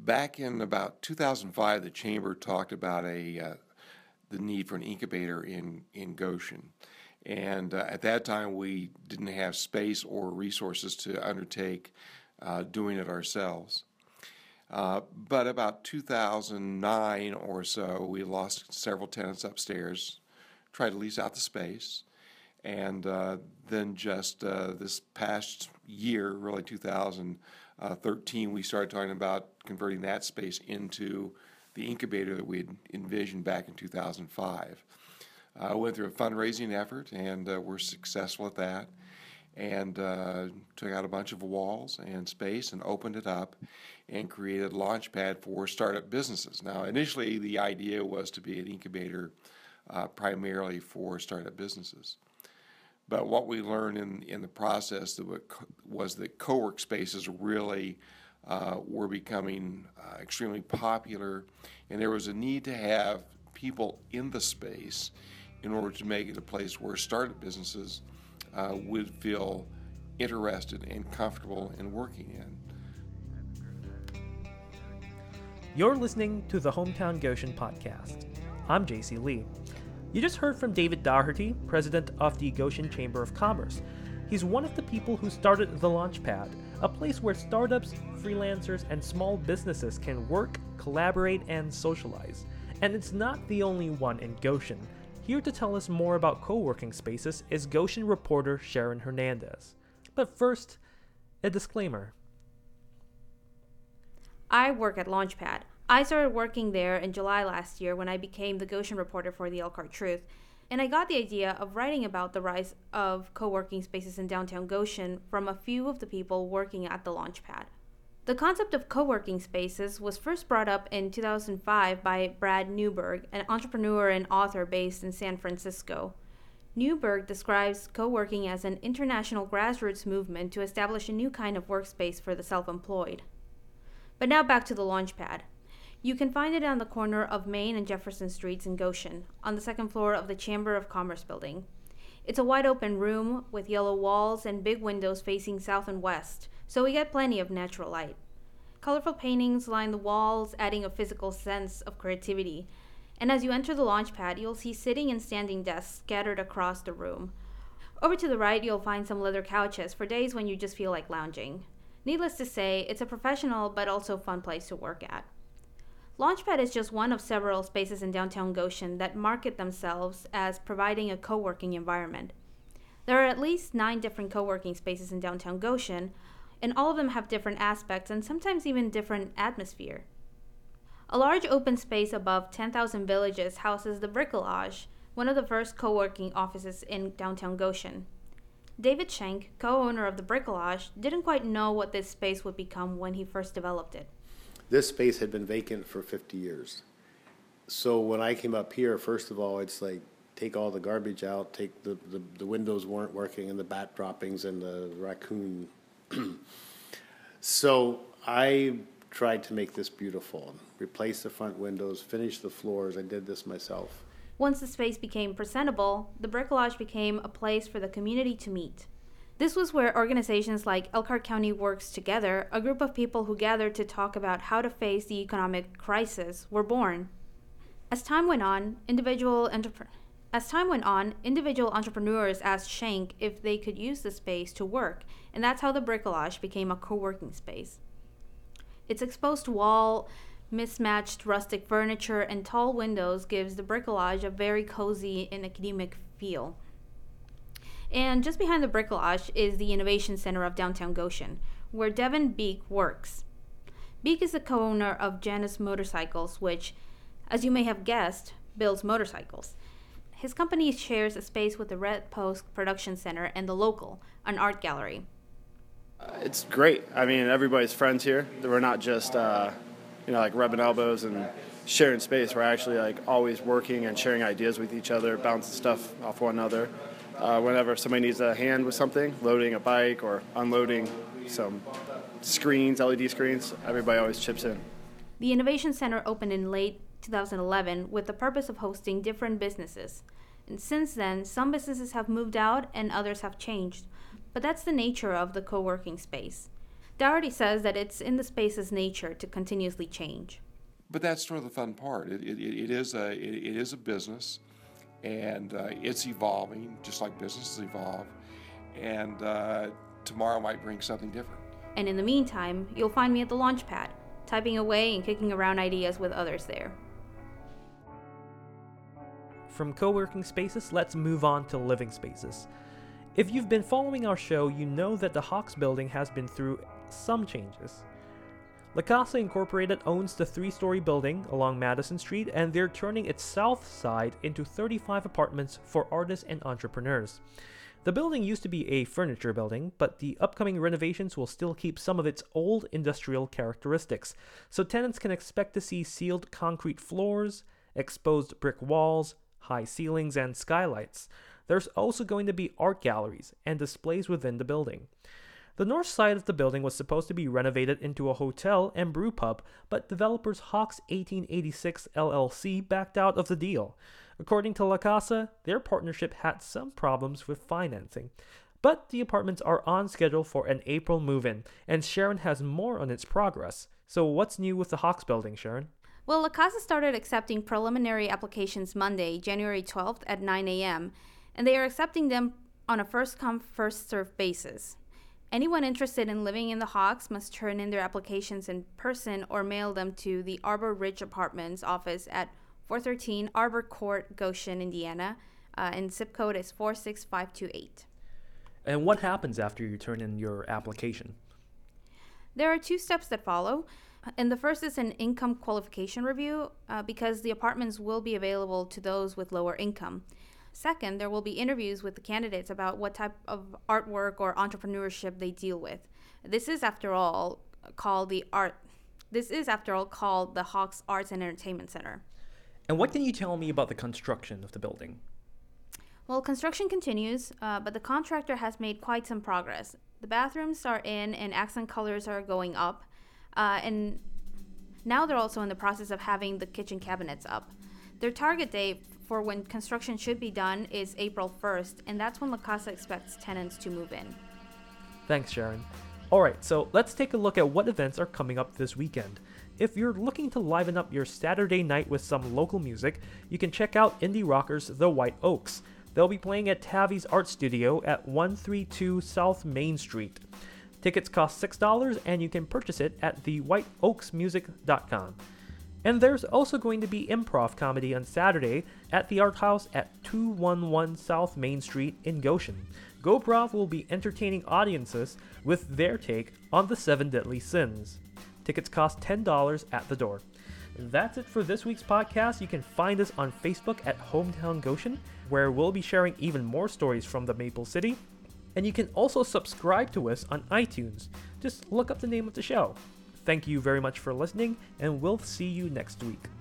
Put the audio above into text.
Back in about 2005, the Chamber talked about the need for an incubator in Goshen. And at that time, we didn't have space or resources to undertake doing it ourselves. But about 2009 or so, we lost several tenants upstairs, tried to lease out the space. And then just this past year, really 2013, we started talking about converting that space into the incubator that we had envisioned back in 2005. Went through a fundraising effort, and we're successful at that, and took out a bunch of walls and space and opened it up and created a launchpad for startup businesses. Now, initially, the idea was to be an incubator primarily for startup businesses. But what we learned in the process was that co-work spaces really were becoming extremely popular, and there was a need to have people in the space in order to make it a place where startup businesses would feel interested and comfortable in working in. You're listening to the Hometown Goshen podcast. I'm JC Lee. You just heard from David Daugherty, president of the Goshen Chamber of Commerce. He's one of the people who started the Launchpad, a place where startups, freelancers, and small businesses can work, collaborate, and socialize. And it's not the only one in Goshen. Here to tell us more about co-working spaces is Goshen reporter Sharon Hernandez. But first, a disclaimer. I work at Launchpad. I started working there in July last year when I became the Goshen reporter for the Elkhart Truth, and I got the idea of writing about the rise of co-working spaces in downtown Goshen from a few of the people working at the Launchpad. The concept of co-working spaces was first brought up in 2005 by Brad Newberg, an entrepreneur and author based in San Francisco. Newberg describes co-working as an international grassroots movement to establish a new kind of workspace for the self-employed. But now back to the Launchpad. You can find it on the corner of Main and Jefferson Streets in Goshen, on the second floor of the Chamber of Commerce building. It's a wide open room with yellow walls and big windows facing south and west, so we get plenty of natural light. Colorful paintings line the walls, adding a physical sense of creativity. And as you enter the Launchpad, you'll see sitting and standing desks scattered across the room. Over to the right, you'll find some leather couches for days when you just feel like lounging. Needless to say, it's a professional but also fun place to work at. Launchpad is just one of several spaces in downtown Goshen that market themselves as providing a co-working environment. There are at least 9 different co-working spaces in downtown Goshen, and all of them have different aspects and sometimes even different atmosphere. A large open space above 10,000 Villages houses the Bricolage, one of the first co-working offices in downtown Goshen. David Schenk, co-owner of the Bricolage, didn't quite know what this space would become when he first developed it. This space had been vacant for 50 years. So when I came up here, first of all, it's like take all the garbage out, take the windows weren't working and the bat droppings and the raccoon. So I tried to make this beautiful, replace the front windows, finish the floors. I did this myself. Once the space became presentable, the Bricolage became a place for the community to meet. This was where organizations like Elkhart County Works Together, a group of people who gathered to talk about how to face the economic crisis, were born. As time went on, individual entrepreneurs asked Schenk if they could use the space to work, and that's how the Bricolage became a co-working space. Its exposed wall, mismatched rustic furniture, and tall windows gives the Bricolage a very cozy and academic feel. And just behind the Bricolage is the Innovation Center of downtown Goshen, where Devin Beek works. Beek is the co-owner of Janus Motorcycles, which, as you may have guessed, builds motorcycles. His company shares a space with the Red Post Production Center and The Local, an art gallery. It's great. I mean, everybody's friends here. We're not just, like rubbing elbows and sharing space. We're actually like always working and sharing ideas with each other, bouncing stuff off one another. Whenever somebody needs a hand with something, loading a bike or unloading some screens, LED screens, everybody always chips in. The Innovation Center opened in late 2011 with the purpose of hosting different businesses. And since then, some businesses have moved out and others have changed. But that's the nature of the co-working space. Dougherty says that it's in the space's nature to continuously change. But that's sort of the fun part. It is a business, and it's evolving, just like businesses evolve. And tomorrow might bring something different. And in the meantime, you'll find me at the launch pad, typing away and kicking around ideas with others there. From co-working spaces, let's move on to living spaces. If you've been following our show, you know that the Hawks building has been through some changes. La Casa Incorporated owns the 3-story building along Madison Street, and they're turning its south side into 35 apartments for artists and entrepreneurs. The building used to be a furniture building, but the upcoming renovations will still keep some of its old industrial characteristics, so tenants can expect to see sealed concrete floors, exposed brick walls, high ceilings, and skylights. There's also going to be art galleries and displays within the building. The north side of the building was supposed to be renovated into a hotel and brew pub, but developers Hawks 1886 LLC backed out of the deal. According to La Casa, their partnership had some problems with financing. But the apartments are on schedule for an April move-in, and Sharon has more on its progress. So what's new with the Hawks building, Sharon? Well, La Casa started accepting preliminary applications Monday, January 12th at 9 a.m., and they are accepting them on a first-come, first-served basis. Anyone interested in living in the Hawks must turn in their applications in person or mail them to the Arbor Ridge Apartments office at 413 Arbor Court, Goshen, Indiana, and zip code is 46528. And what happens after you turn in your application? There are 2 steps that follow, and the first is an income qualification review because the apartments will be available to those with lower income. Second, there will be interviews with the candidates about what type of artwork or entrepreneurship they deal with. This is, after all, called the Hawks Arts and Entertainment Center. And what can you tell me about the construction of the building? Well, construction continues, but the contractor has made quite some progress. The bathrooms are in and accent colors are going up, and now they're also in the process of having the kitchen cabinets up. Their target date for when construction should be done is April 1st, and that's when La Casa expects tenants to move in. Thanks, Sharon. Alright, so let's take a look at what events are coming up this weekend. If you're looking to liven up your Saturday night with some local music, you can check out indie rockers The White Oaks. They'll be playing at Tavi's Art Studio at 132 South Main Street. Tickets cost $6, and you can purchase it at thewhiteoaksmusic.com. And there's also going to be improv comedy on Saturday at the Art House at 211 South Main Street in Goshen. GoProv will be entertaining audiences with their take on the 7 Deadly Sins. Tickets cost $10 at the door. That's it for this week's podcast. You can find us on Facebook at Hometown Goshen, where we'll be sharing even more stories from the Maple City. And you can also subscribe to us on iTunes. Just look up the name of the show. Thank you very much for listening, and we'll see you next week.